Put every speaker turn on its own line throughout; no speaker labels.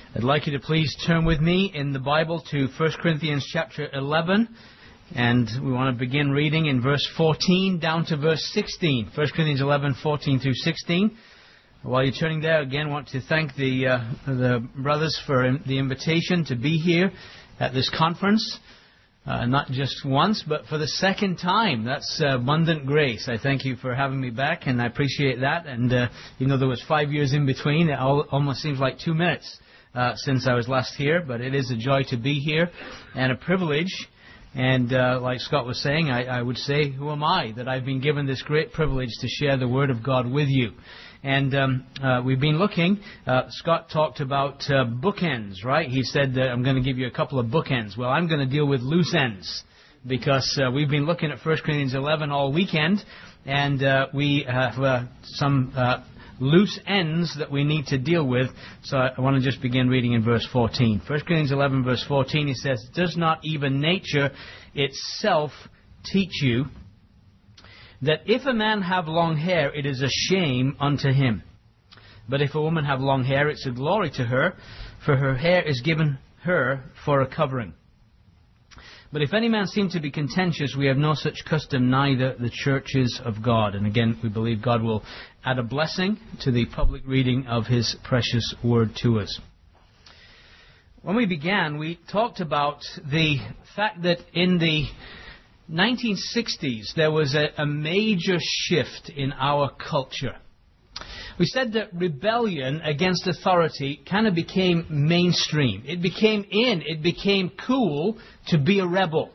I'd like you to please turn with me in the Bible to 1 Corinthians chapter 11. And we want to begin reading in verse 14 down to verse 16. 1 Corinthians 11, 14 through 16. While you're turning there, again, I want to thank the brothers for the invitation to be here at this conference. Not just once, but for the second time. That's abundant grace. I thank you for having me back, and I appreciate that. And even though there was 5 years in between, it almost seems like 2 minutes since I was last here. But it is a joy to be here and a privilege. And like Scott was saying, I would say, who am I that I've been given this great privilege to share the Word of God with you? And we've been looking, Scott talked about bookends, right? He said that I'm going to give you a couple of bookends. Well, I'm going to deal with loose ends because we've been looking at 1 Corinthians 11 all weekend, and we have some loose ends that we need to deal with. So I want to just begin reading in verse 14. 1 Corinthians 11, verse 14, he says, "Does not even nature itself teach you that if a man have long hair, it is a shame unto him? But if a woman have long hair, it's a glory to her, for her hair is given her for a covering. But if any man seem to be contentious, we have no such custom, neither the churches of God." And again, we believe God will add a blessing to the public reading of His precious Word to us. When we began, we talked about the fact that in the 1960s, there was a major shift in our culture. We said that rebellion against authority kind of became mainstream. It became in, it became cool to be a rebel.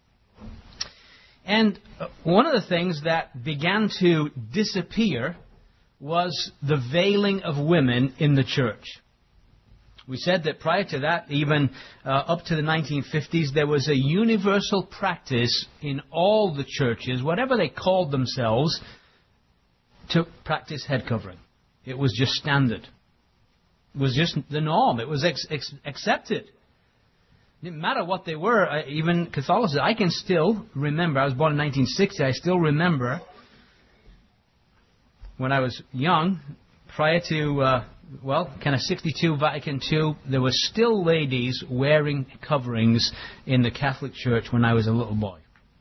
And one of the things that began to disappear was the veiling of women in the church. We said that prior to that, even up to the 1950s, there was a universal practice in all the churches, whatever they called themselves, to practice head covering. It was just standard. It was just the norm. It was accepted. It didn't matter what they were, even Catholicism. I can still remember, I was born in 1960, I still remember when I was young, prior to, kind of 62, Vatican II, there were still ladies wearing coverings in the Catholic Church when I was a little boy.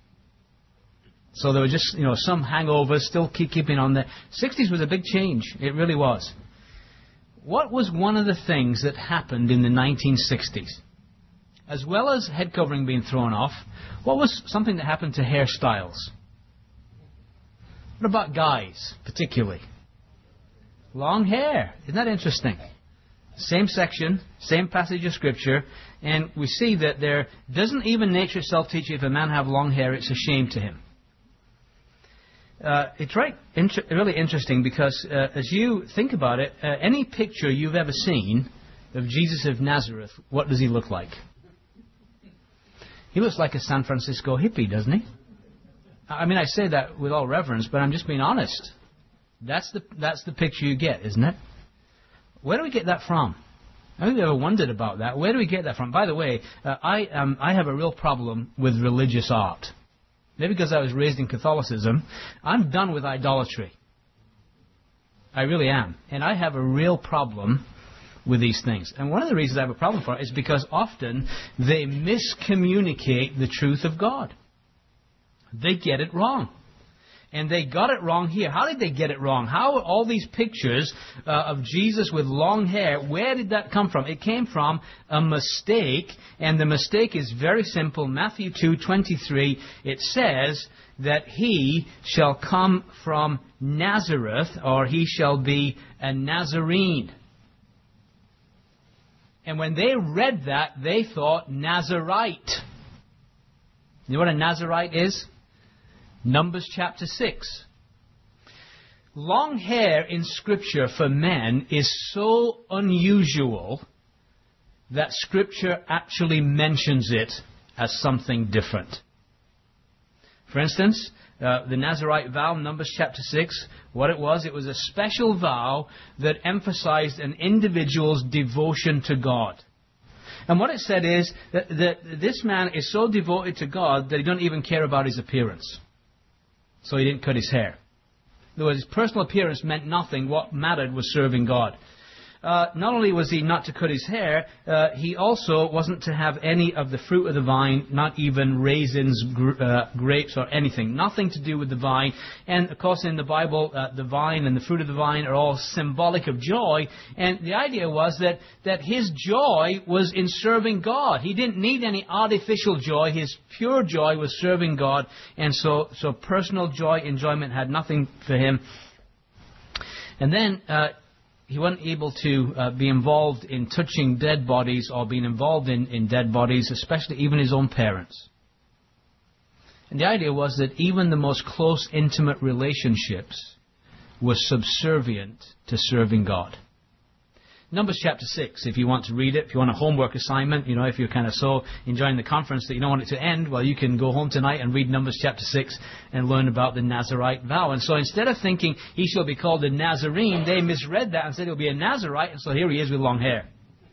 So there were just, some hangovers still keeping on there. 60s was a big change. It really was. What was one of the things that happened in the 1960s? As well as head covering being thrown off, what was something that happened to hairstyles? What about guys, particularly? Long hair. Isn't that interesting? Same section, same passage of Scripture, and we see that there doesn't even nature itself teach you if a man have long hair, it's a shame to him. It's really interesting because as you think about it, any picture you've ever seen of Jesus of Nazareth, what does he look like? He looks like a San Francisco hippie, doesn't he? I mean, I say that with all reverence, but I'm just being honest. That's the picture you get, isn't it? Where do we get that from? I think I've ever wondered about that. Where do we get that from? By the way, I have a real problem with religious art. Maybe because I was raised in Catholicism. I'm done with idolatry. I really am. And I have a real problem with these things. And one of the reasons I have a problem for it is because often they miscommunicate the truth of God. They get it wrong. And they got it wrong here. How did they get it wrong? How are all these pictures of Jesus with long hair, where did that come from? It came from a mistake, and the mistake is very simple. Matthew 2:23, it says that he shall come from Nazareth, or he shall be a Nazarene. And when they read that, they thought Nazarite. You know what a Nazarite is? Numbers chapter 6. Long hair in Scripture for men is so unusual that Scripture actually mentions it as something different. For instance, the Nazarite vow, Numbers chapter 6, what it was a special vow that emphasized an individual's devotion to God. And what it said is that this man is so devoted to God that he doesn't even care about his appearance. So he didn't cut his hair. In other words, his personal appearance meant nothing. What mattered was serving God. not only was he not to cut his hair, he also wasn't to have any of the fruit of the vine, not even raisins, grapes, or anything. Nothing to do with the vine. And, of course, in the Bible, the vine and the fruit of the vine are all symbolic of joy. And the idea was that his joy was in serving God. He didn't need any artificial joy. His pure joy was serving God. And so personal joy, enjoyment had nothing for him. And then he wasn't able to be involved in touching dead bodies or being involved in dead bodies, especially even his own parents. And the idea was that even the most close, intimate relationships were subservient to serving God. Numbers chapter 6, if you want to read it, if you want a homework assignment, if you're kind of so enjoying the conference that you don't want it to end, well, you can go home tonight and read Numbers chapter 6 and learn about the Nazirite vow. And so instead of thinking he shall be called a Nazarene, they misread that and said he'll be a Nazirite, and so here he is with long hair.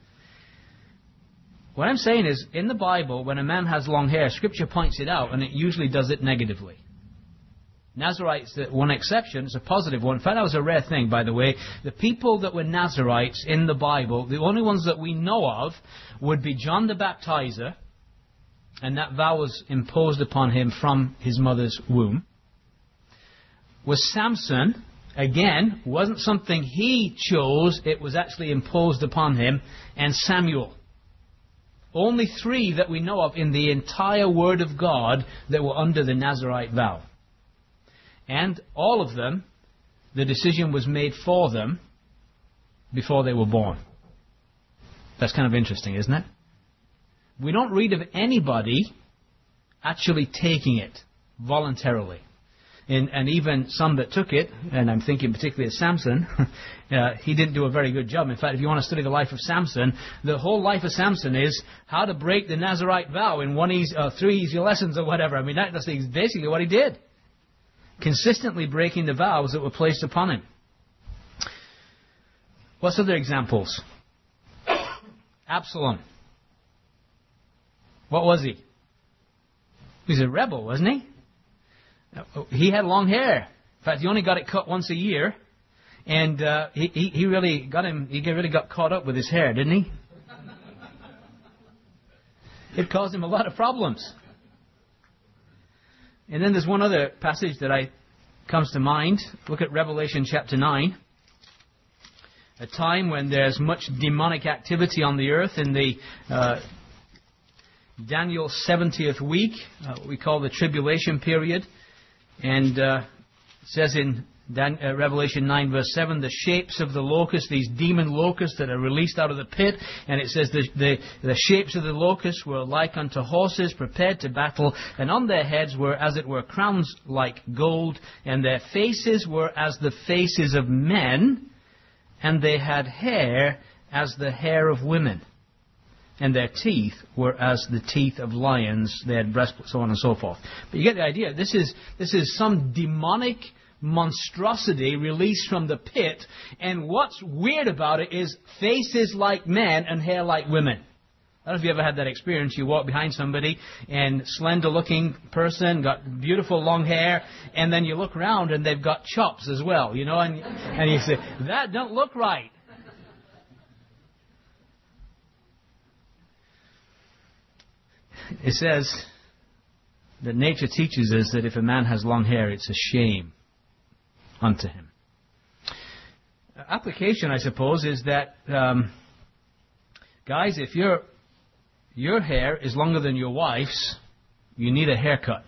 What I'm saying is, in the Bible, when a man has long hair, Scripture points it out, and it usually does it negatively. Nazarites, one exception, is a positive one. In fact, that was a rare thing, by the way. The people that were Nazarites in the Bible, the only ones that we know of would be John the Baptizer, and that vow was imposed upon him from his mother's womb. Was Samson, again, wasn't something he chose, it was actually imposed upon him, and Samuel. Only 3 that we know of in the entire Word of God that were under the Nazirite vow. And all of them, the decision was made for them before they were born. That's kind of interesting, isn't it? We don't read of anybody actually taking it voluntarily. And even some that took it, and I'm thinking particularly of Samson, he didn't do a very good job. In fact, if you want to study the life of Samson, the whole life of Samson is how to break the Nazirite vow in 3 easy lessons or whatever. I mean, that's basically what he did. Consistently breaking the vows that were placed upon him. What's other examples? Absalom. What was he? He was a rebel, wasn't he? He had long hair. In fact, he only got it cut once a year. And he really got caught up with his hair, didn't he? It caused him a lot of problems. And then there's one other passage that comes to mind. Look at Revelation chapter 9. A time when there's much demonic activity on the earth in the Daniel's 70th week, we call the tribulation period. And it says in Revelation 9 verse 7, the shapes of the locusts, these demon locusts that are released out of the pit, and it says the shapes of the locusts were like unto horses prepared to battle, and on their heads were as it were crowns like gold, and their faces were as the faces of men, and they had hair as the hair of women, and their teeth were as the teeth of lions, they had breastplates, so on and so forth. But you get the idea. This is some demonic monstrosity released from the pit, and what's weird about it is faces like men and hair like women. I don't know if you ever had that experience. You walk behind somebody, and slender-looking person, got beautiful long hair, and then you look around and they've got chops as well, and you say, that don't look right. It says that nature teaches us that if a man has long hair, it's a shame unto him. Application, I suppose, is that, guys, if your hair is longer than your wife's, you need a haircut.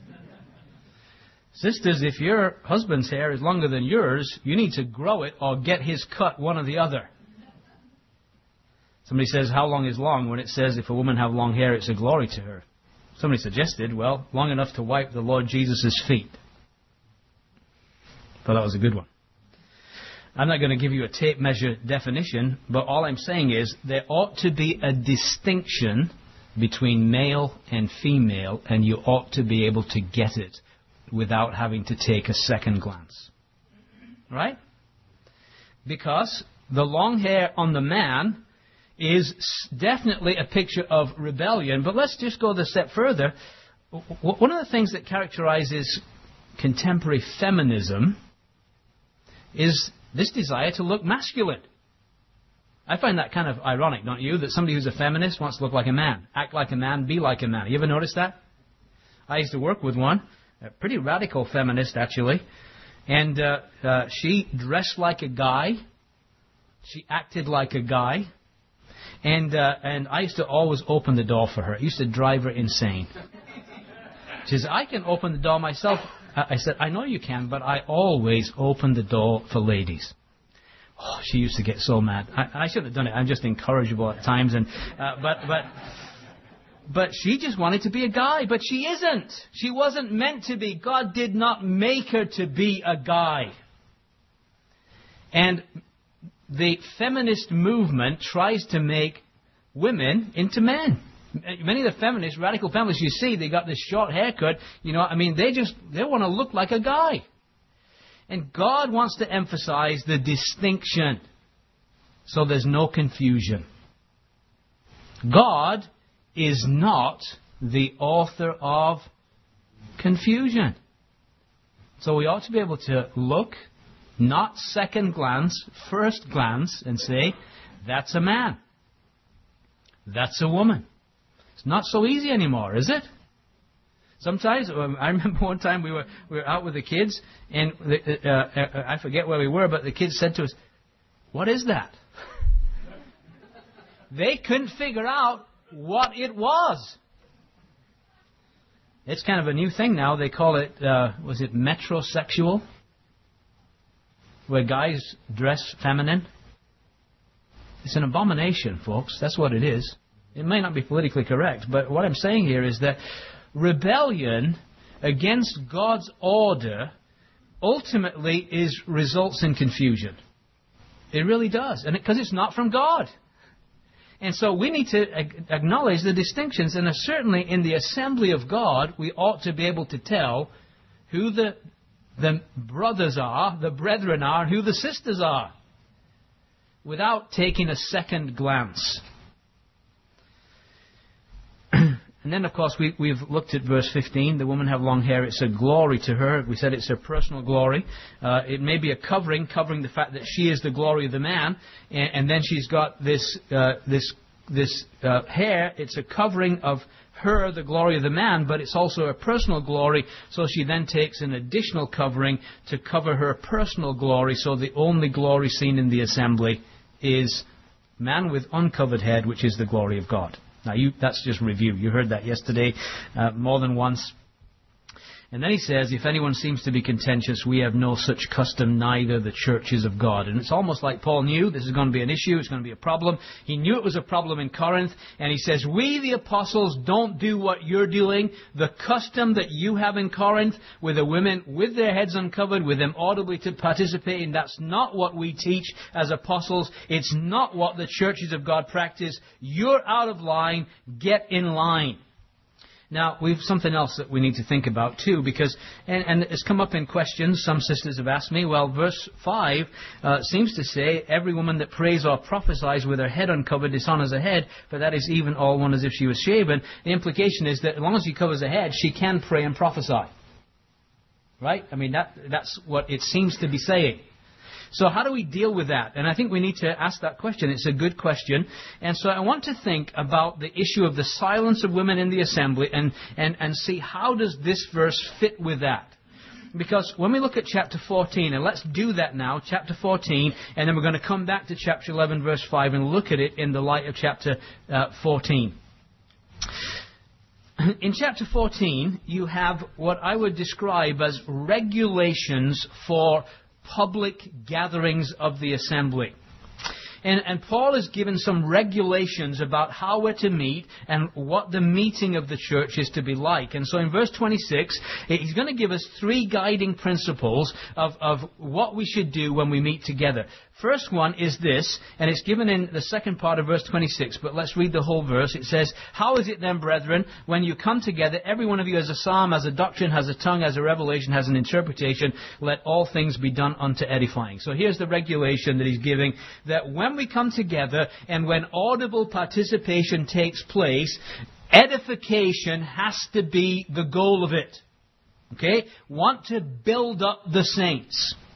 Sisters, if your husband's hair is longer than yours, you need to grow it or get his cut, one or the other. Somebody says, how long is long? When it says, if a woman have long hair, it's a glory to her. Somebody suggested, well, long enough to wipe the Lord Jesus' feet. Thought that was a good one. I'm not going to give you a tape measure definition, but all I'm saying is there ought to be a distinction between male and female, and you ought to be able to get it without having to take a second glance. Right? Because the long hair on the man is definitely a picture of rebellion. But let's just go the step further. One of the things that characterizes contemporary feminism is this desire to look masculine. I find that kind of ironic, don't you? That somebody who's a feminist wants to look like a man, act like a man, be like a man. You ever notice that? I used to work with one, a pretty radical feminist, actually. And she dressed like a guy. She acted like a guy. And I used to always open the door for her. It used to drive her insane. She says, I can open the door myself. I said, I know you can, but I always open the door for ladies. Oh, she used to get so mad. I shouldn't have done it. I'm just incorrigible at times. And but she just wanted to be a guy. But she isn't. She wasn't meant to be. God did not make her to be a guy. And the feminist movement tries to make women into men. Many of the feminists, radical feminists you see, they got this short haircut. You know, I mean, they want to look like a guy. And God wants to emphasize the distinction so there's no confusion. God is not the author of confusion. So we ought to be able to look, not second glance, first glance, and say, that's a man. That's a woman. It's not so easy anymore, is it? Sometimes, I remember one time we were out with the kids, and I forget where we were, but the kids said to us, what is that? They couldn't figure out what it was. It's kind of a new thing now. They call it, was it metrosexual? Where guys dress feminine. It's an abomination, folks. That's what it is. It may not be politically correct, but what I'm saying here is that rebellion against God's order ultimately results in confusion. It really does. And because it's not from God. And so we need to acknowledge the distinctions. And certainly in the assembly of God, we ought to be able to tell who the brothers are, the brethren are, and who the sisters are, without taking a second glance. And then, of course, we've looked at verse 15. The woman have long hair. It's a glory to her. We said it's her personal glory. It may be a covering the fact that she is the glory of the man. And then she's got this hair. It's a covering of her, the glory of the man, but it's also her personal glory. So she then takes an additional covering to cover her personal glory. So the only glory seen in the assembly is man with uncovered head, which is the glory of God. Now, that's just review. You heard that yesterday more than once. And then he says, if anyone seems to be contentious, we have no such custom, neither the churches of God. And it's almost like Paul knew this is going to be an issue, it's going to be a problem. He knew it was a problem in Corinth, and he says, we the apostles don't do what you're doing. The custom that you have in Corinth, with the women with their heads uncovered, with them audibly to participate in, that's not what we teach as apostles. It's not what the churches of God practice. You're out of line. Get in line. Now, we've something else that we need to think about too, because, and it's come up in questions, some sisters have asked me, well, verse 5 seems to say, every woman that prays or prophesies with her head uncovered dishonors her head, but that is even all one as if she was shaven. The implication is that as long as she covers her head, she can pray and prophesy. Right? I mean, that's what it seems to be saying. So how do we deal with that? And I think we need to ask that question. It's a good question. And so I want to think about the issue of the silence of women in the assembly and see how does this verse fit with that. Because when we look at chapter 14, and let's do that now, chapter 14, and then we're going to come back to chapter 11, verse 5, and look at it in the light of chapter 14. In chapter 14, you have what I would describe as regulations for public gatherings of the assembly. And Paul has given some regulations about how we're to meet and what the meeting of the church is to be like. And so in verse 26, he's going to give us 3 guiding principles of what we should do when we meet together. First one is this, and it's given in the second part of verse 26, but let's read the whole verse. It says, how is it then, brethren, when you come together, every one of you has a psalm, has a doctrine, has a tongue, has a revelation, has an interpretation, let all things be done unto edifying. So here's the regulation that he's giving, that when we come together and when audible participation takes place, edification has to be the goal of it. Okay? Want to build up the saints.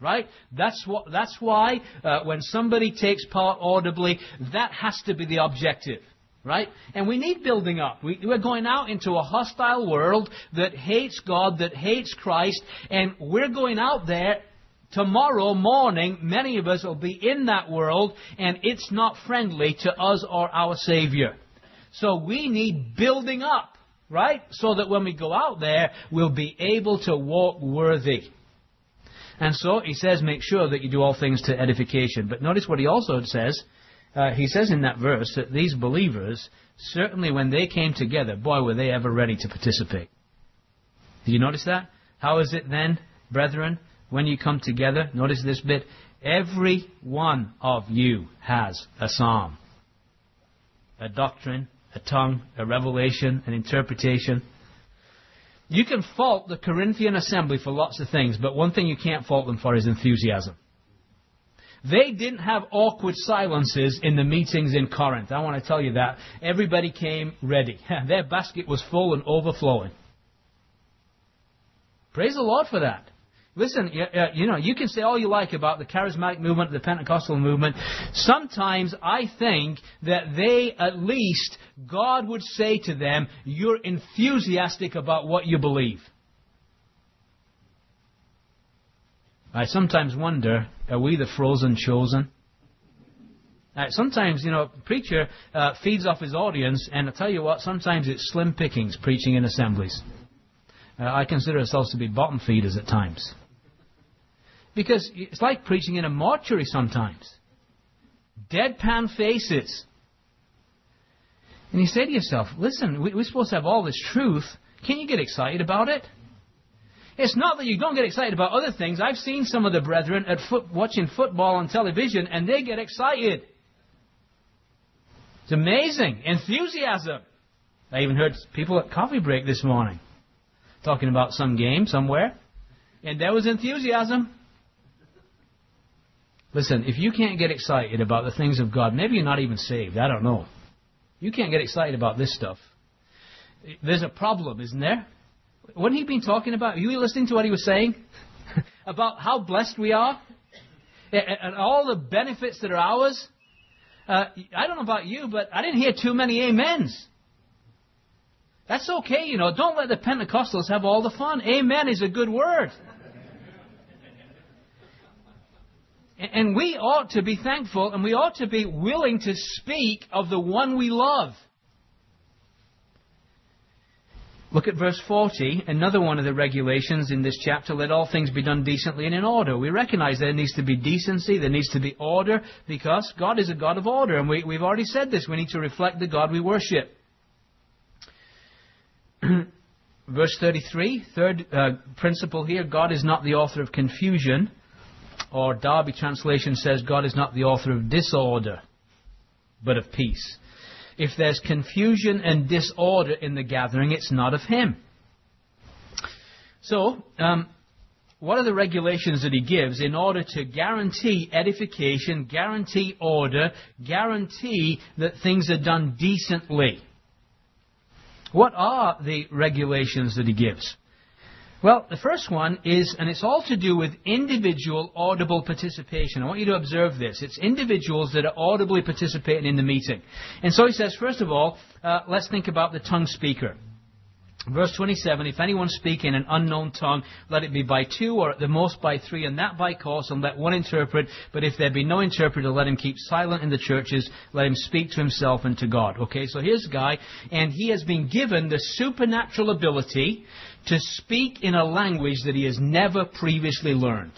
Right? That's why when somebody takes part audibly, that has to be the objective. Right? And we need building up. We're going out into a hostile world that hates God, that hates Christ, and we're going out there tomorrow morning. Many of us will be in that world, and it's not friendly to us or our Savior. So we need building up, right? So that when we go out there, we'll be able to walk worthy. And so he says, make sure that you do all things to edification. But notice what he also says. He says in that verse that these believers, certainly when they came together, boy, were they ever ready to participate. Did you notice that? How is it then, brethren, when you come together? Notice this bit. Every one of you has a psalm, a doctrine, a tongue, a revelation, an interpretation. You can fault the Corinthian assembly for lots of things, but one thing you can't fault them for is enthusiasm. They didn't have awkward silences in the meetings in Corinth. I want to tell you that. Everybody came ready. Their basket was full and overflowing. Praise the Lord for that. Listen, you can say all you like about the charismatic movement, the Pentecostal movement. Sometimes I think that they, at least, God would say to them, you're enthusiastic about what you believe. I sometimes wonder, are we the frozen chosen? Sometimes, preacher feeds off his audience, and I tell you what, sometimes it's slim pickings preaching in assemblies. I consider ourselves to be bottom feeders at times. Because it's like preaching in a mortuary sometimes. Deadpan faces. And you say to yourself, listen, we're supposed to have all this truth. Can you get excited about it? It's not that you don't get excited about other things. I've seen some of the brethren at watching football on television, and they get excited. It's amazing. Enthusiasm. I even heard people at coffee break this morning talking about some game somewhere, and there was enthusiasm. Listen, if you can't get excited about the things of God, maybe you're not even saved. I don't know. You can't get excited about this stuff. There's a problem, isn't there? What had he been talking about? Are you listening to what he was saying? About how blessed we are? And all the benefits that are ours? I don't know about you, but I didn't hear too many amens. That's okay, Don't let the Pentecostals have all the fun. Amen is a good word. And we ought to be thankful, and we ought to be willing to speak of the one we love. Look at verse 40, another one of the regulations in this chapter. Let all things be done decently and in order. We recognize there needs to be decency, there needs to be order, because God is a God of order. And we've already said this. We need to reflect the God we worship. Verse 33, third principle here, God is not the author of confusion. Or Darby translation says, God is not the author of disorder, but of peace. If there's confusion and disorder in the gathering, it's not of Him. So, what are the regulations that He gives in order to guarantee edification, guarantee order, guarantee that things are done decently? What are the regulations that He gives? Well, the first one is, and it's all to do with individual audible participation. I want you to observe this. It's individuals that are audibly participating in the meeting. And so he says, first of all, let's think about the tongue speaker. Verse 27, if anyone speak in an unknown tongue, let it be by two or at the most by three, and that by course, and let one interpret. But if there be no interpreter, let him keep silent in the churches. Let him speak to himself and to God. Okay, so here's a guy, and he has been given the supernatural ability to speak in a language that he has never previously learned.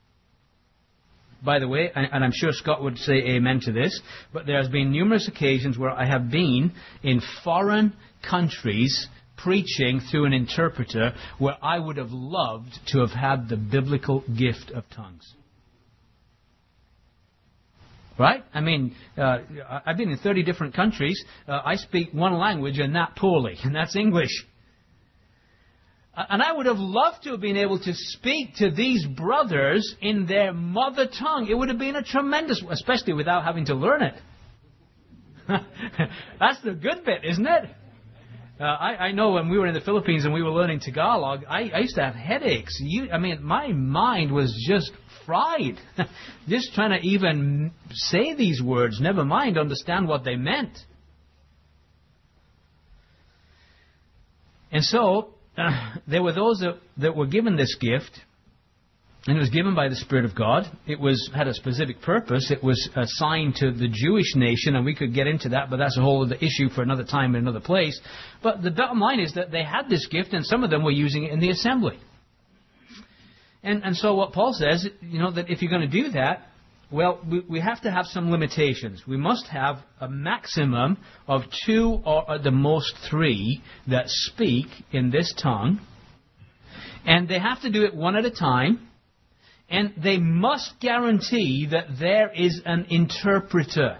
By the way, and I'm sure Scott would say amen to this, but there has been numerous occasions where I have been in foreign countries preaching through an interpreter where I would have loved to have had the biblical gift of tongues. Right? I mean, I've been in 30 different countries. I speak one language and that poorly, and that's English. And I would have loved to have been able to speak to these brothers in their mother tongue. It would have been a tremendous, especially without having to learn it. That's the good bit, isn't it? I know when we were in the Philippines and we were learning Tagalog, I used to have headaches. My mind was just fried. Just trying to even say these words, never mind understand what they meant. And so, there were those that were given this gift, and it was given by the Spirit of God. It had a specific purpose. It was assigned to the Jewish nation, and we could get into that, but that's a whole other issue for another time in another place. But the bottom line is that they had this gift, and some of them were using it in the assembly. And so what Paul says, that if you're going to do that, well, we have to have some limitations. We must have a maximum of 2 or at the most 3 that speak in this tongue. And they have to do it one at a time. And they must guarantee that there is an interpreter.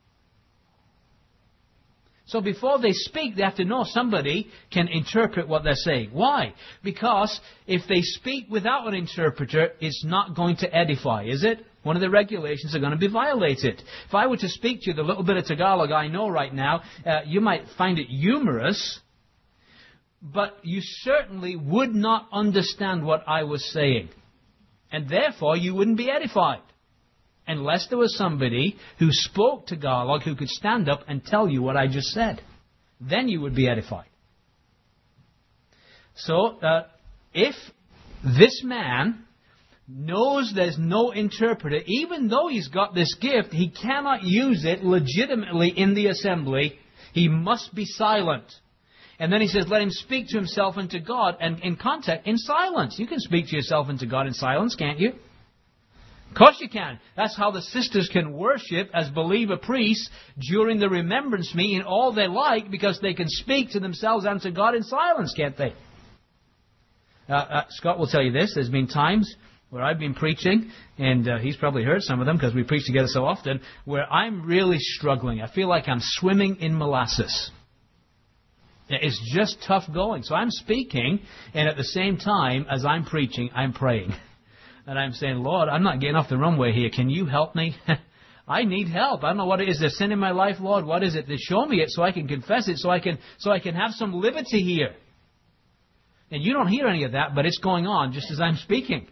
So before they speak, they have to know somebody can interpret what they're saying. Why? Because if they speak without an interpreter, it's not going to edify, is it? One of the regulations are going to be violated. If I were to speak to you the little bit of Tagalog I know right now, you might find it humorous, but you certainly would not understand what I was saying. And therefore, you wouldn't be edified. Unless there was somebody who spoke Tagalog who could stand up and tell you what I just said. Then you would be edified. So, if this man knows there's no interpreter, even though he's got this gift, he cannot use it legitimately in the assembly. He must be silent. And then he says, let him speak to himself and to God, and in silence. You can speak to yourself and to God in silence, can't you? Of course you can. That's how the sisters can worship as believer priests during the remembrance meeting all they like, because they can speak to themselves and to God in silence, can't they? Scott will tell you this. There's been times where I've been preaching, and he's probably heard some of them because we preach together so often, where I'm really struggling. I feel like I'm swimming in molasses. It's just tough going. So I'm speaking, and at the same time as I'm preaching, I'm praying. And I'm saying, Lord, I'm not getting off the runway here. Can you help me? I need help. I don't know what it is. There's sin in my life, Lord. What is it? Show me it so I can confess it, so I can have some liberty here. And you don't hear any of that, but it's going on just as I'm speaking.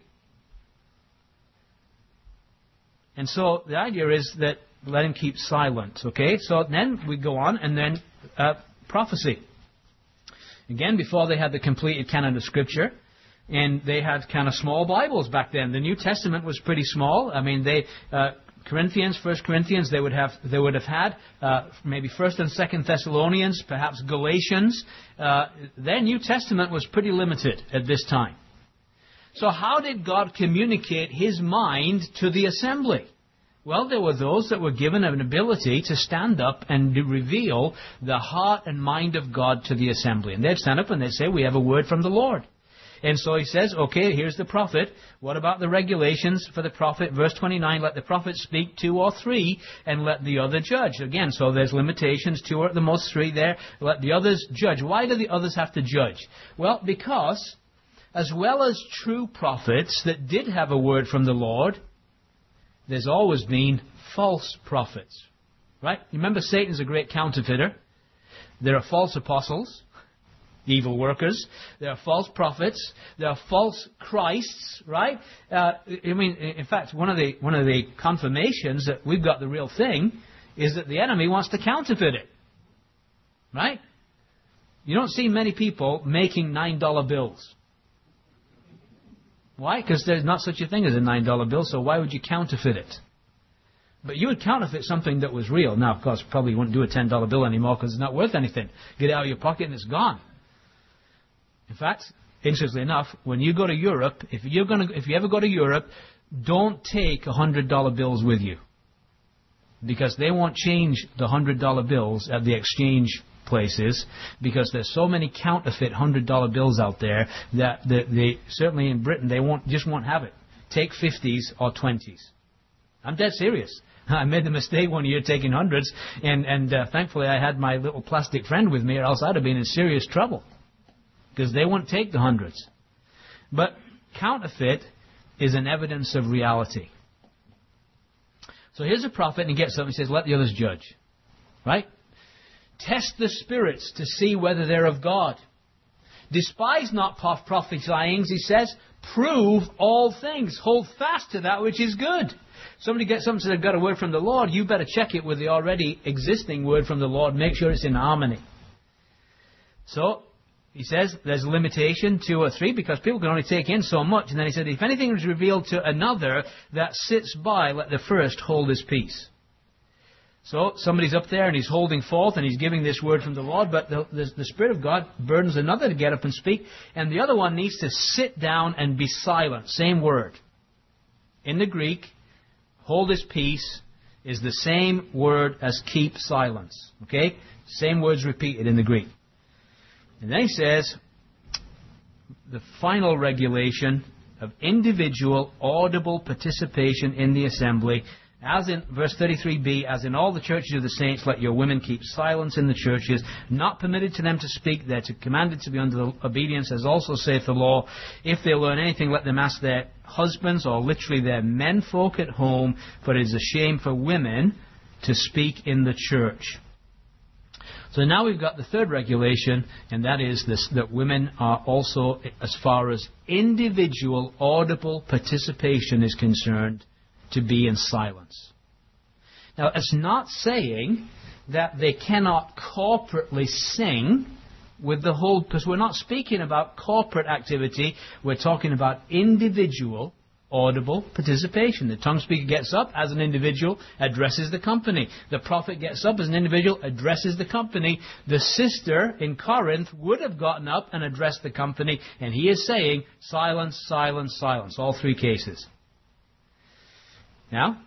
And so the idea is that let him keep silent. Okay? So then we go on, and then prophecy. Again, before they had the completed canon of Scripture, and they had kind of small Bibles back then. The New Testament was pretty small. I mean, Corinthians, 1 Corinthians, they would have had maybe 1 and 2 Thessalonians, perhaps Galatians. Their New Testament was pretty limited at this time. So how did God communicate His mind to the assembly? Well, there were those that were given an ability to stand up and reveal the heart and mind of God to the assembly. And they'd stand up and they'd say, we have a word from the Lord. And so he says, okay, here's the prophet. What about the regulations for the prophet? Verse 29, let the prophet speak 2 or 3, and let the other judge. Again, so there's limitations, 2 or at the most 3 there. Let the others judge. Why do the others have to judge? Well, because as well as true prophets that did have a word from the Lord, there's always been false prophets. Right? You remember Satan's a great counterfeiter. There are false apostles, evil workers. There are false prophets. There are false Christs, right? In fact, one of the confirmations that we've got the real thing is that the enemy wants to counterfeit it. Right? You don't see many people making $9 bills. Why? Because there's not such a thing as a $9 bill, so why would you counterfeit it? But you would counterfeit something that was real. Now, of course, probably wouldn't do a $10 bill anymore because it's not worth anything. Get it out of your pocket and it's gone. In fact, interestingly enough, when you go to Europe, if you ever go to Europe, don't take $100 bills with you, because they won't change the $100 bills at the exchange places, because there's so many counterfeit $100 bills out there that they certainly in Britain they won't have it. Take 50s or 20s. I'm dead serious. I made the mistake one year taking hundreds, and thankfully I had my little plastic friend with me, or else I'd have been in serious trouble, because they won't take the hundreds. But counterfeit is an evidence of reality. So here's a prophet, and he gets up and he says, let the others judge. Right? Test the spirits to see whether they're of God. Despise not prophesyings, he says, Prove all things. Hold fast to that which is good. Somebody gets something that got a word from the Lord, you better check it with the already existing word from the Lord. Make sure it's in harmony. So, he says there's a limitation, 2 or 3, because people can only take in so much. And then he said, if anything is revealed to another that sits by, let the first hold his peace. So, somebody's up there and he's holding forth and he's giving this word from the Lord, but the Spirit of God burdens another to get up and speak, and the other one needs to sit down and be silent. Same word. In the Greek, hold his peace is the same word as keep silence. Okay? Same words repeated in the Greek. And then he says, the final regulation of individual audible participation in the assembly, as in verse 33b, as in all the churches of the saints, let your women keep silence in the churches, not permitted to them to speak, they're commanded to be under obedience, as also saith the law. If they learn anything, let them ask their husbands, or literally their menfolk at home, for it is a shame for women to speak in the church. So now we've got the third regulation, and that is this, that women are also, as far as individual audible participation is concerned, to be in silence. Now, it's not saying that they cannot corporately sing with the whole, because we're not speaking about corporate activity, we're talking about individual audible participation. The tongue speaker gets up as an individual, addresses the company. The prophet gets up as an individual, addresses the company. The sister in Corinth would have gotten up and addressed the company, and he is saying, silence, silence, silence. All 3 cases. Now,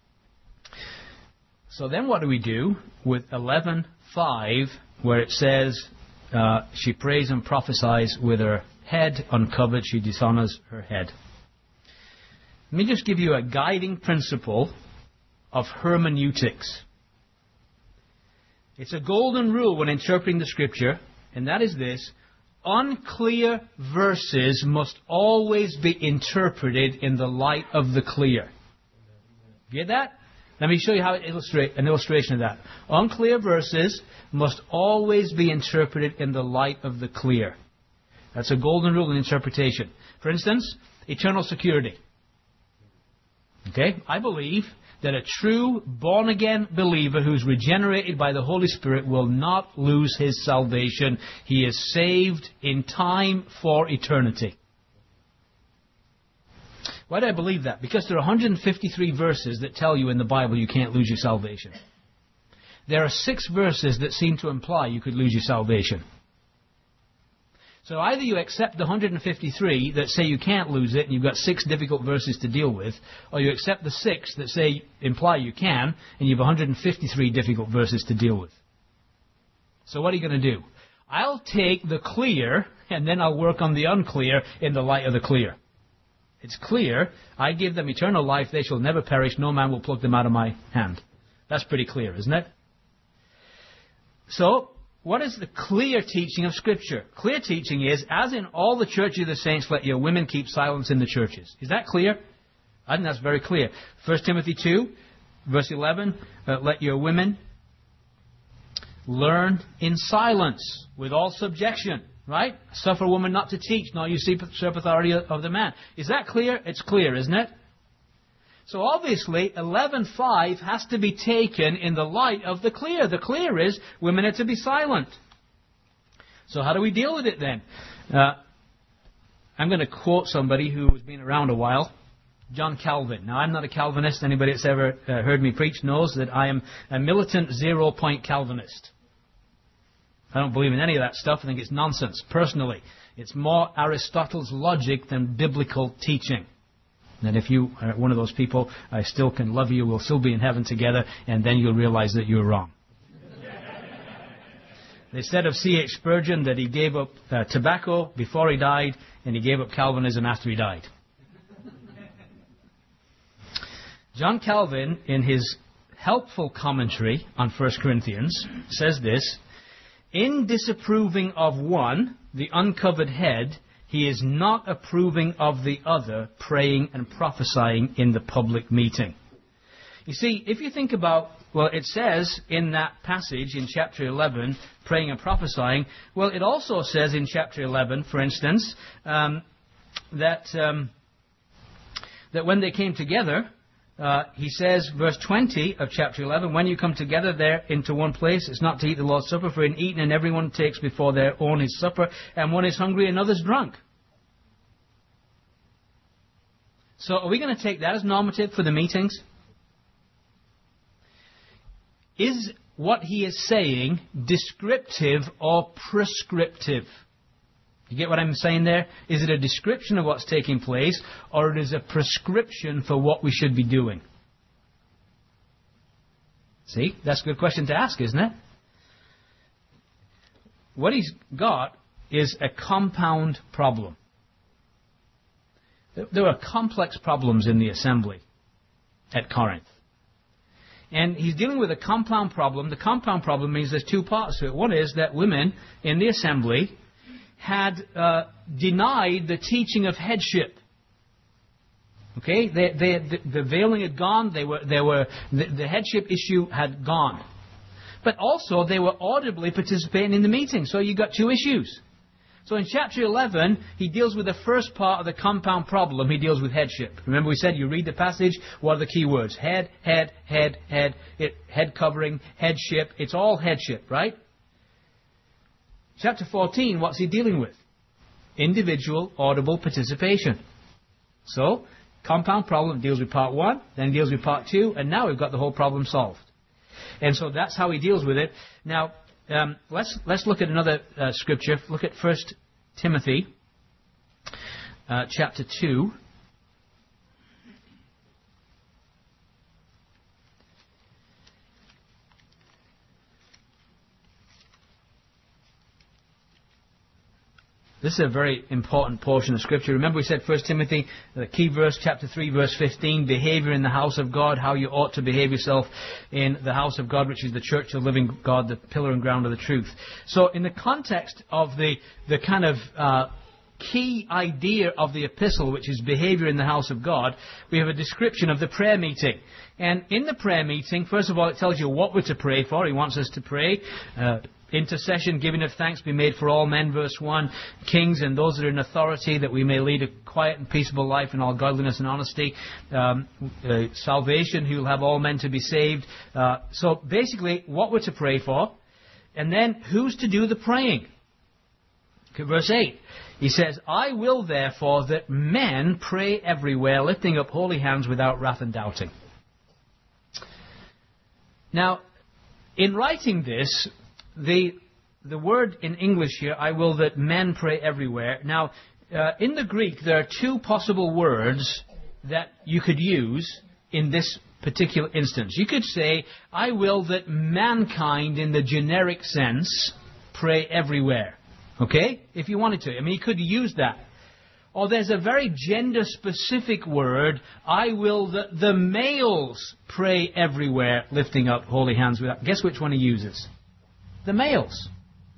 so then what do we do with 11:5, where it says, she prays and prophesies with her head uncovered, she dishonors her head. Let me just give you a guiding principle of hermeneutics. It's a golden rule when interpreting the Scripture, and that is this: unclear verses must always be interpreted in the light of the clear. Get that? Let me show you how an illustration of that. Unclear verses must always be interpreted in the light of the clear. That's a golden rule in interpretation. For instance, eternal security. Okay? I believe that a true born-again believer who's regenerated by the Holy Spirit will not lose his salvation. He is saved in time for eternity. Why do I believe that? Because there are 153 verses that tell you in the Bible you can't lose your salvation. There are 6 verses that seem to imply you could lose your salvation. So either you accept the 153 that say you can't lose it and you've got 6 difficult verses to deal with, or you accept the 6 that imply you can, and you have 153 difficult verses to deal with. So what are you going to do? I'll take the clear and then I'll work on the unclear in the light of the clear. It's clear, I give them eternal life, they shall never perish, no man will pluck them out of my hand. That's pretty clear, isn't it? So, what is the clear teaching of Scripture? Clear teaching is, as in all the churches of the saints, let your women keep silence in the churches. Is that clear? I think that's very clear. 1 Timothy 2, verse 11, let your women learn in silence with all subjection. Right? Suffer a woman not to teach, nor usurp authority of the man. Is that clear? It's clear, isn't it? So obviously, 11:5 has to be taken in the light of the clear. The clear is women are to be silent. So how do we deal with it then? I'm going to quote somebody who has been around a while, John Calvin. Now, I'm not a Calvinist. Anybody that's ever heard me preach knows that I am a militant zero-point Calvinist. I don't believe in any of that stuff. I think it's nonsense, personally. It's more Aristotle's logic than biblical teaching. And if you are one of those people, I still can love you, we'll still be in heaven together, and then you'll realize that you're wrong. They said of C.H. Spurgeon that he gave up tobacco before he died, and he gave up Calvinism after he died. John Calvin, in his helpful commentary on 1 Corinthians, says this: in disapproving of one, the uncovered head, he is not approving of the other, praying and prophesying in the public meeting. You see, if you think about, well, it says in that passage in chapter 11, praying and prophesying, well, it also says in chapter 11, for instance, that when they came together, he says, verse 20 of chapter 11, when you come together there into one place, it's not to eat the Lord's Supper, for in eating and everyone takes before their own his supper, and one is hungry and others drunk. So are we going to take that as normative for the meetings? Is what he is saying descriptive or prescriptive? You get what I'm saying there? Is it a description of what's taking place, or it is a prescription for what we should be doing? See, that's a good question to ask, isn't it? What he's got is a compound problem. There are complex problems in the assembly at Corinth. And he's dealing with a compound problem. The compound problem means there's two parts to it. One is that women in the assembly had denied the teaching of headship. Okay, the veiling had gone. The headship issue had gone, but also they were audibly participating in the meeting. So you got two issues. So in chapter 11, he deals with the first part of the compound problem. He deals with headship. Remember we said you read the passage, what are the key words? Head, head covering, headship. It's all headship, right? Chapter 14, what's he dealing with? Individual audible participation. So, compound problem deals with part 1, then deals with part 2, and now we've got the whole problem solved. And so that's how he deals with it. Now, let's look at another scripture. Look at 1 Timothy chapter 2. This is a very important portion of Scripture. Remember we said 1 Timothy, the key verse, chapter 3, verse 15, behavior in the house of God, how you ought to behave yourself in the house of God, which is the church of the living God, the pillar and ground of the truth. So in the context of the kind of key idea of the epistle, which is behavior in the house of God, we have a description of the prayer meeting. And in the prayer meeting, first of all, it tells you what we're to pray for. He wants us to pray. Intercession, giving of thanks be made for all men, verse 1. Kings and those that are in authority, that we may lead a quiet and peaceable life in all godliness and honesty. Salvation, he will have all men to be saved. So basically, what we're to pray for. And then, who's to do the praying? Okay, verse 8. He says, I will therefore that men pray everywhere, lifting up holy hands without wrath and doubting. Now, in writing this, the word in English here, I will that men pray everywhere. Now, in the Greek, there are two possible words that you could use in this particular instance. You could say, I will that mankind in the generic sense pray everywhere. Okay? If you wanted to. I mean, you could use that. Or there's a very gender-specific word, I will that the males pray everywhere, lifting up holy hands without. Guess which one he uses? The males.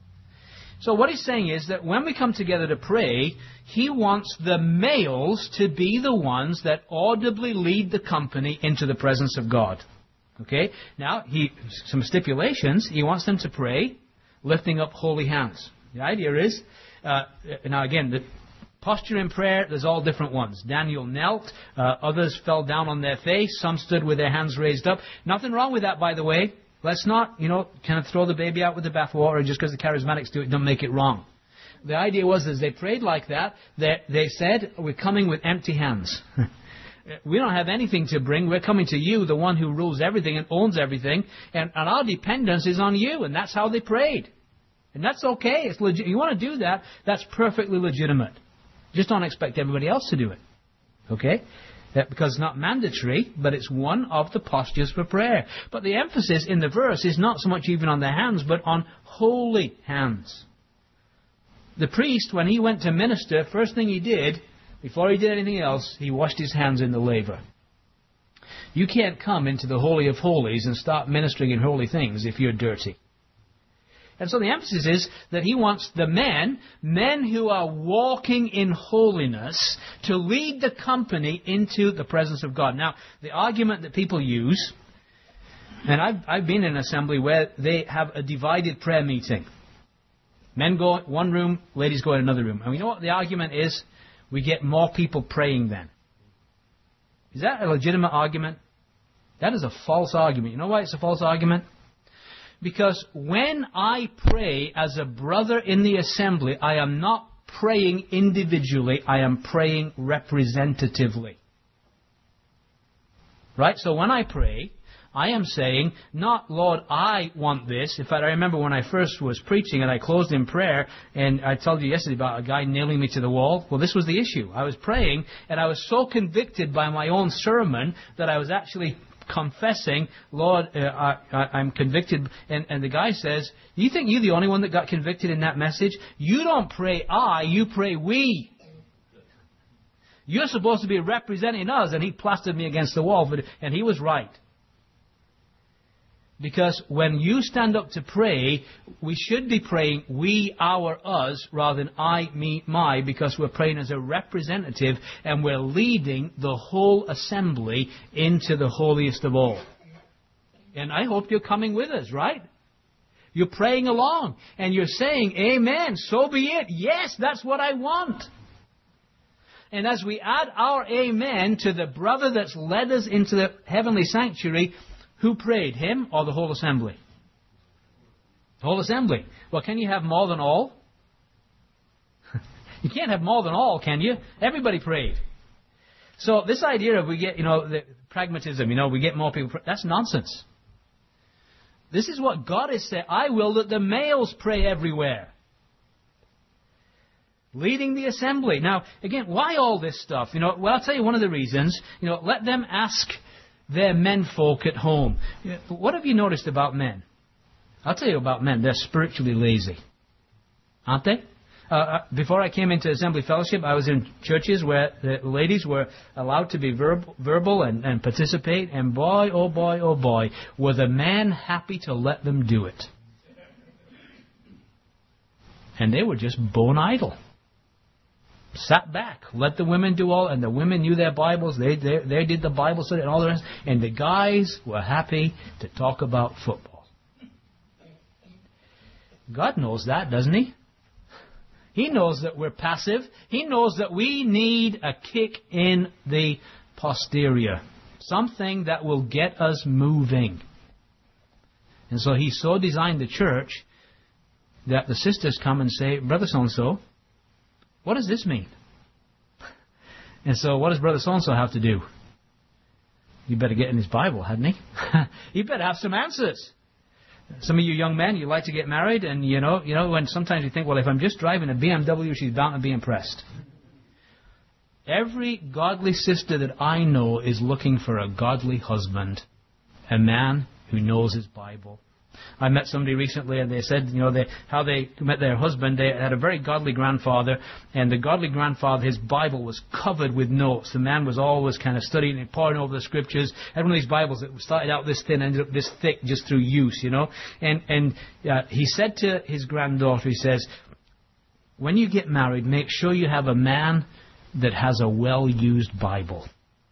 So what he's saying is that when we come together to pray, he wants the males to be the ones that audibly lead the company into the presence of God. Okay? Now, some stipulations. He wants them to pray, lifting up holy hands. The idea is, now again, the posture in prayer, there's all different ones. Daniel knelt, others fell down on their face, some stood with their hands raised up. Nothing wrong with that, by the way. Let's not, kind of throw the baby out with the bathwater just because the charismatics do it, don't make it wrong. The idea was as they prayed like that, they said, we're coming with empty hands. We don't have anything to bring. We're coming to you, the one who rules everything and owns everything, and our dependence is on you, and that's how they prayed. And that's okay. It's legit. You want to do that, that's perfectly legitimate. Just don't expect everybody else to do it. Okay? Because it's not mandatory, but it's one of the postures for prayer. But the emphasis in the verse is not so much even on the hands, but on holy hands. The priest, when he went to minister, first thing he did, before he did anything else, he washed his hands in the laver. You can't come into the Holy of Holies and start ministering in holy things if you're dirty. And so the emphasis is that he wants the men who are walking in holiness, to lead the company into the presence of God. Now, the argument that people use, and I've been in an assembly where they have a divided prayer meeting. Men go in one room, ladies go in another room. And you know what the argument is? we get more people praying then. Is that a legitimate argument? That is a false argument. You know why it's a false argument? Because when I pray as a brother in the assembly, I am not praying individually, I am praying representatively. Right? So when I pray, I am saying, not, Lord, I want this. In fact, I remember when I first was preaching and I closed in prayer, and I told you yesterday about a guy nailing me to the wall. Well, this was the issue. I was praying, and I was so convicted by my own sermon that I was actually confessing, Lord, I'm convicted. And the guy says, you think you're the only one that got convicted in that message? You don't pray I, you pray we. You're supposed to be representing us. And he plastered me against the wall, and he was right. Because when you stand up to pray, we should be praying we, our, us, rather than I, me, my, because we're praying as a representative and we're leading the whole assembly into the holiest of all. And I hope you're coming with us, right? You're praying along and you're saying, amen, so be it. Yes, that's what I want. And as we add our amen to the brother that's led us into the heavenly sanctuary, who prayed, him or the whole assembly? The whole assembly. Well, can you have more than all? You can't have more than all, can you? Everybody prayed. So this idea of we get, the pragmatism, we get more people, that's nonsense. This is what God has said. I will that the males pray everywhere. Leading the assembly. Now, again, why all this stuff? Well, I'll tell you one of the reasons. Let them ask their menfolk at home. What have you noticed about men? I'll tell you about men. They're spiritually lazy. Aren't they? Before I came into Assembly Fellowship, I was in churches where the ladies were allowed to be verbal and participate. And boy, oh boy, were the men happy to let them do it. And they were just bone idle. Sat back, let the women do all, and the women knew their Bibles. They did the Bible study and all the rest, and the guys were happy to talk about football. God knows that, doesn't He? He knows that we're passive. He knows that we need a kick in the posterior, something that will get us moving. And so He so designed the church that the sisters come and say, Brother so-and-so, what does this mean? And so what does Brother so-and-so have to do? You better get in his Bible, hadn't he? You better have some answers. Some of you young men, you like to get married, and when sometimes you think, well, if I'm just driving a BMW, she's bound to be impressed. Every godly sister that I know is looking for a godly husband, a man who knows his Bible. I met somebody recently and they said, how they met their husband. They had a very godly grandfather, and the godly grandfather, his Bible was covered with notes. The man was always kind of studying and poring over the scriptures. Had one of these Bibles that started out this thin, ended up this thick just through use, And he said to his granddaughter, he says, when you get married, make sure you have a man that has a well-used Bible.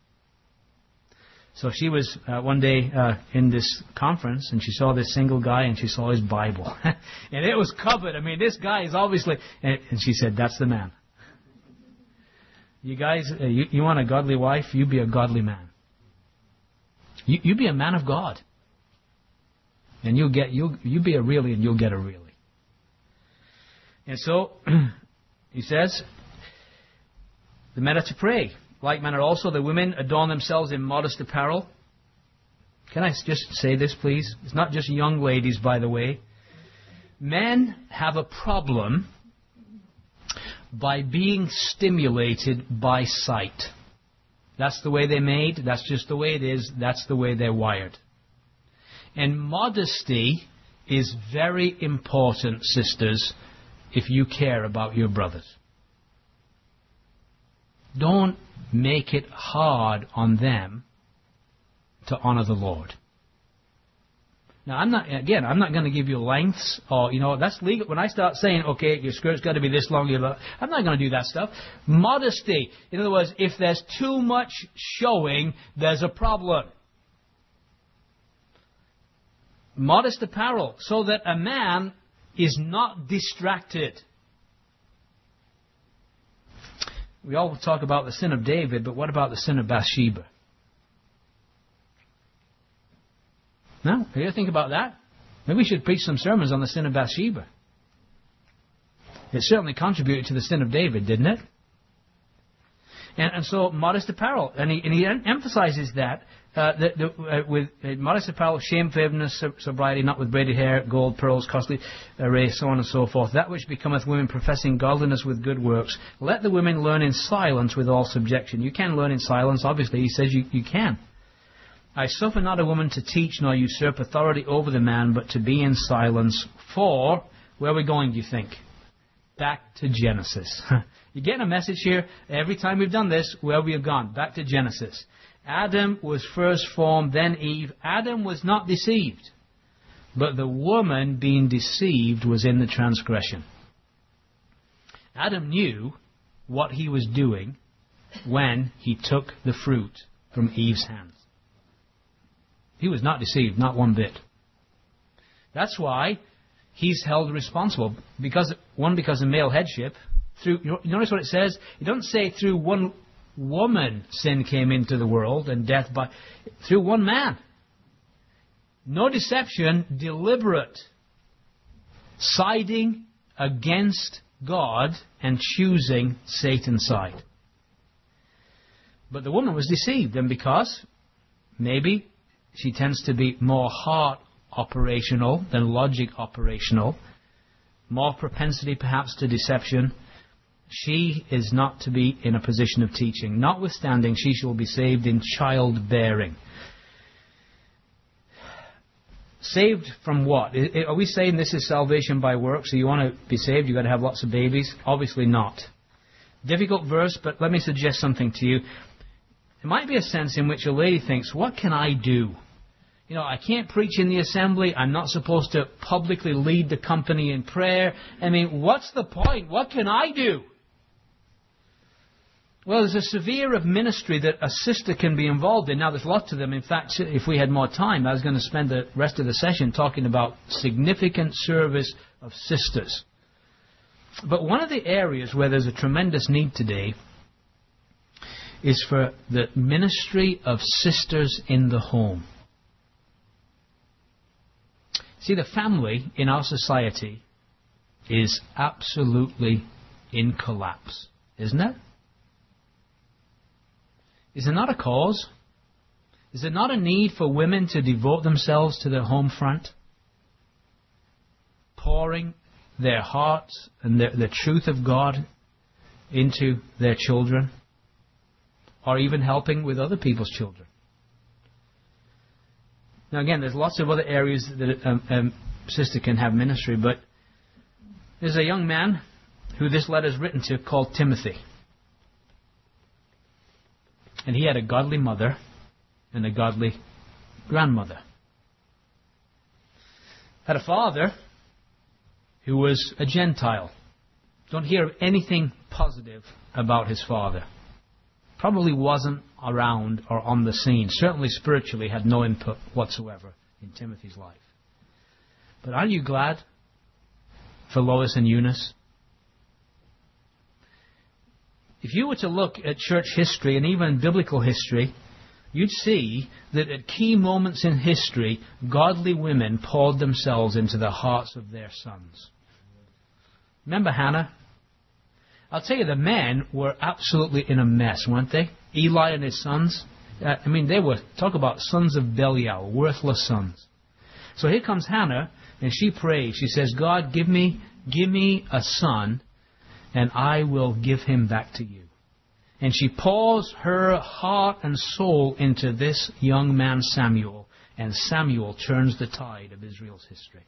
So she was one day in this conference, and she saw this single guy, and she saw his Bible. And it was covered. I mean, this guy is obviously... And she said, that's the man. You guys, you want a godly wife? You be a godly man. You be a man of God. And you be a really, and you'll get a really. And so, he says, the men are to pray. Like manner also, the women adorn themselves in modest apparel. Can I just say this, please? It's not just young ladies, by the way. Men have a problem by being stimulated by sight. That's the way they're made. That's just the way it is. That's the way they're wired. And modesty is very important, sisters, if you care about your brothers. Don't make it hard on them to honor the Lord. Now, I'm not going to give you lengths or, that's legal. When I start saying, okay, your skirt's got to be this long, I'm not going to do that stuff. Modesty. In other words, if there's too much showing, there's a problem. Modest apparel, so that a man is not distracted. We all talk about the sin of David, but what about the sin of Bathsheba? No? Have you ever think about that? Maybe we should preach some sermons on the sin of Bathsheba. It certainly contributed to the sin of David, didn't it? And so, modest apparel. And he emphasizes that, with modest apparel, shamefavoredness, sobriety, not with braided hair, gold, pearls, costly array, so on and so forth. That which becometh women professing godliness with good works. Let the women learn in silence with all subjection. You can learn in silence, obviously. He says you can. I suffer not a woman to teach nor usurp authority over the man, but to be in silence. For, where are we going, do you think? Back to Genesis. You're getting a message here. Every time we've done this, where we have gone? Back to Genesis. Adam was first formed, then Eve. Adam was not deceived. But the woman being deceived was in the transgression. Adam knew what he was doing when he took the fruit from Eve's hands. He was not deceived, not one bit. That's why he's held responsible. Because of male headship. Notice what it says? It doesn't say through one woman sin came into the world and death through one man. No deception, deliberate. Siding against God and choosing Satan's side. But the woman was deceived, and because maybe she tends to be more heart operational than logic operational, more propensity perhaps to deception, she is not to be in a position of teaching. Notwithstanding, she shall be saved in childbearing. Saved from what? Are we saying this is salvation by works? So you want to be saved, you've got to have lots of babies? Obviously not. Difficult verse, but let me suggest something to you. There might be a sense in which a lady thinks, what can I do? You know, I can't preach in the assembly. I'm not supposed to publicly lead the company in prayer. I mean, what's the point? What can I do? Well, there's a severe of ministry that a sister can be involved in. Now, there's lots of them. In fact, if we had more time, I was going to spend the rest of the session talking about significant service of sisters. But one of the areas where there's a tremendous need today is for the ministry of sisters in the home. See, the family in our society is absolutely in collapse, isn't it? Is there not a cause? Is there not a need for women to devote themselves to their home front? Pouring their hearts and the truth of God into their children? Or even helping with other people's children? Now again, there's lots of other areas that a sister can have ministry, but there's a young man who this letter is written to called Timothy. And he had a godly mother and a godly grandmother. Had a father who was a Gentile. Don't hear anything positive about his father. Probably wasn't around or on the scene. Certainly spiritually had no input whatsoever in Timothy's life. But aren't you glad for Lois and Eunice? If you were to look at church history and even biblical history, you'd see that at key moments in history, godly women poured themselves into the hearts of their sons. Remember Hannah? I'll tell you, the men were absolutely in a mess, weren't they? Eli and his sons. They were, talk about sons of Belial, worthless sons. So here comes Hannah, and she prays. She says, God, give me a son, and I will give him back to you. And she pours her heart and soul into this young man, Samuel, and Samuel turns the tide of Israel's history.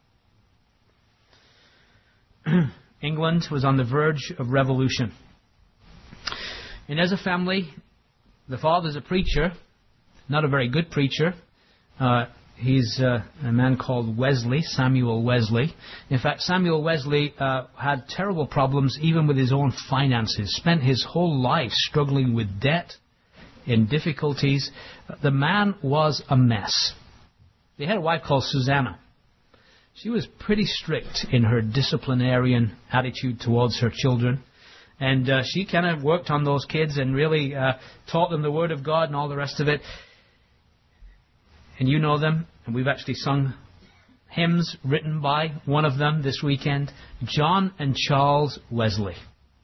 England was on the verge of revolution. And as a family, the father's a preacher, not a very good preacher. He's a man called Wesley, Samuel Wesley. In fact, Samuel Wesley had terrible problems even with his own finances. Spent his whole life struggling with debt and difficulties. The man was a mess. They had a wife called Susanna. She was pretty strict in her disciplinarian attitude towards her children. And she kind of worked on those kids and really taught them the Word of God and all the rest of it. And you know them. And we've actually sung hymns written by one of them this weekend. John and Charles Wesley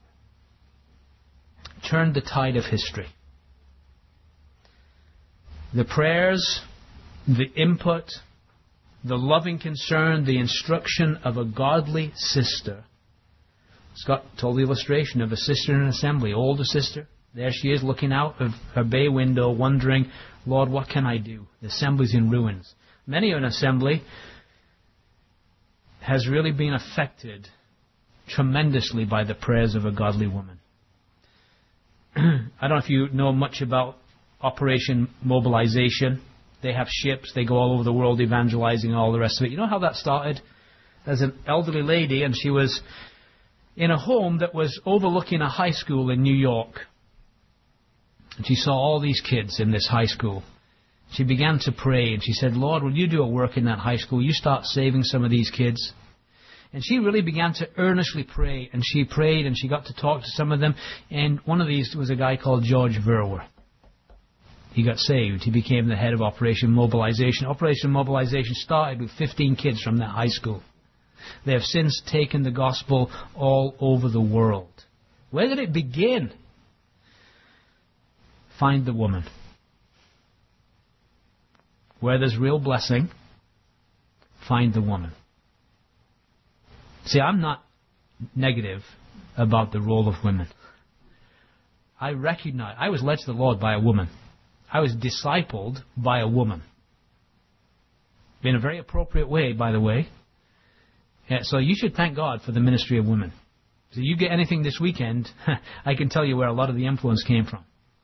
turned the tide of history. The prayers, the input, the loving concern, the instruction of a godly sister. Scott told the illustration of a sister in an assembly, older sister. There she is looking out of her bay window wondering, Lord, what can I do? The assembly's in ruins. Many an assembly has really been affected tremendously by the prayers of a godly woman. I don't know if you know much about Operation Mobilization. They have ships. They go all over the world evangelizing and all the rest of it. You know how that started? There's an elderly lady, and she was in a home that was overlooking a high school in New York. And she saw all these kids in this high school. She began to pray, and she said, Lord, will you do a work in that high school? You start saving some of these kids. And she really began to earnestly pray, and she prayed, and she got to talk to some of them. And one of these was a guy called George Verwer. He got saved. He became the head of Operation Mobilization. Operation Mobilization started with 15 kids from that high school. They have since taken the gospel all over the world. Where did it begin? Find the woman. Where there's real blessing, find the woman. See, I'm not negative about the role of women. I recognize, I was led to the Lord by a woman. I was discipled by a woman. In a very appropriate way, by the way. So you should thank God for the ministry of women. So you get anything this weekend, I can tell you where a lot of the influence came from.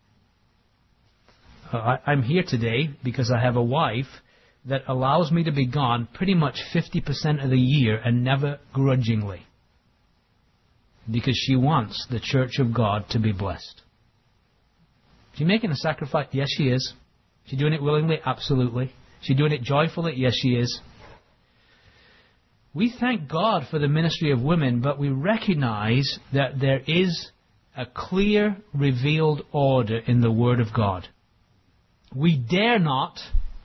I'm here today because I have a wife that allows me to be gone pretty much 50% of the year, and never grudgingly. Because she wants the church of God to be blessed. Is she making a sacrifice? Yes, she is. Is she doing it willingly? Absolutely. Is she doing it joyfully? Yes, she is. We thank God for the ministry of women, but we recognize that there is a clear, revealed order in the Word of God. We dare not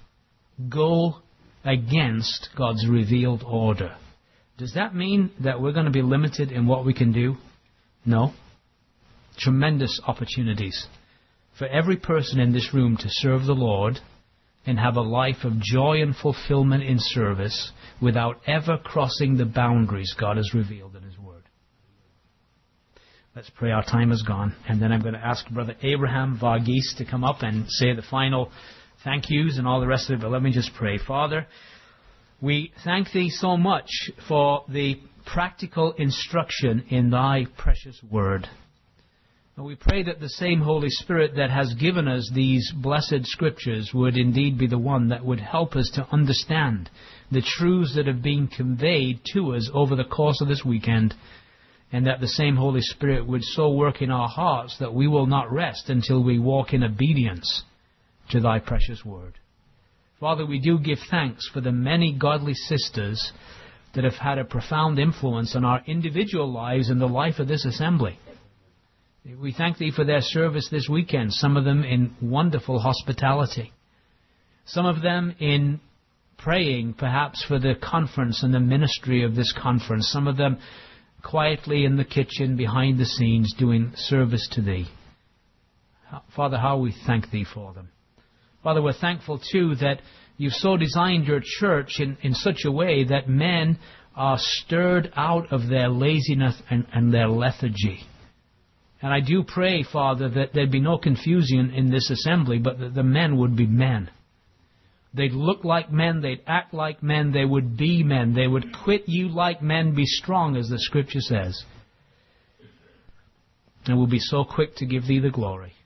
go against God's revealed order. Does that mean that we're going to be limited in what we can do? No. Tremendous opportunities for every person in this room to serve the Lord and have a life of joy and fulfillment in service without ever crossing the boundaries God has revealed in His Word. Let's pray. Our time is gone. And then I'm going to ask Brother Abraham Varghese to come up and say the final thank yous and all the rest of it. But let me just pray. Father, we thank Thee so much for the practical instruction in Thy precious Word. And we pray that the same Holy Spirit that has given us these blessed Scriptures would indeed be the one that would help us to understand the truths that have been conveyed to us over the course of this weekend, and that the same Holy Spirit would so work in our hearts that we will not rest until we walk in obedience to Thy precious Word. Father, we do give thanks for the many godly sisters that have had a profound influence on our individual lives and the life of this assembly. We thank Thee for their service this weekend, some of them in wonderful hospitality, some of them in praying perhaps for the conference and the ministry of this conference, some of them quietly in the kitchen behind the scenes doing service to Thee. Father, how we thank Thee for them. Father, we're thankful too that You've so designed Your church in such a way that men are stirred out of their laziness and their lethargy. And I do pray, Father, that there'd be no confusion in this assembly, but that the men would be men. They'd look like men, they'd act like men, they would be men. They would quit You like men, be strong, as the Scripture says. And we'll be so quick to give Thee the glory.